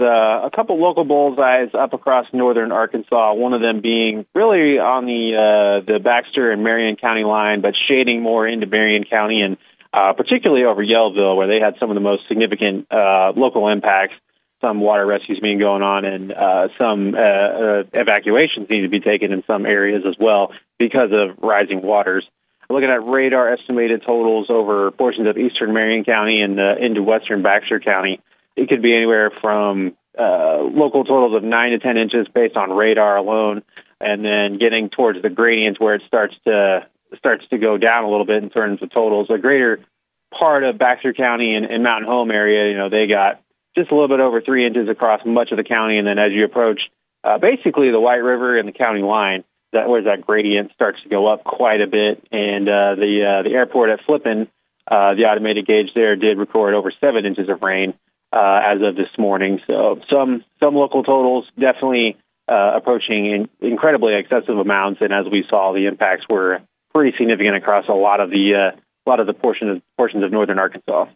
a couple local bullseyes up across northern Arkansas, one of them being really on the Baxter and Marion County line, but shading more into Marion County and particularly over Yellville, where they had some of the most significant local impacts, some water rescues being going on, and some evacuations need to be taken in some areas as well because of rising waters. Looking at radar estimated totals over portions of eastern Marion County and into western Baxter County, it could be anywhere from local totals of 9 to 10 inches based on radar alone, and then getting towards the gradients where it starts to go down a little bit in terms of totals. A greater part of Baxter County and Mountain Home area, they got just a little bit over 3 inches across much of the county, and then as you approach basically the White River and the county line, where that gradient starts to go up quite a bit, and the airport at Flippin, the automated gauge there did record over 7 inches of rain as of this morning. So some local totals definitely approaching incredibly excessive amounts, and as we saw, the impacts were pretty significant across a lot of the portions of northern Arkansas.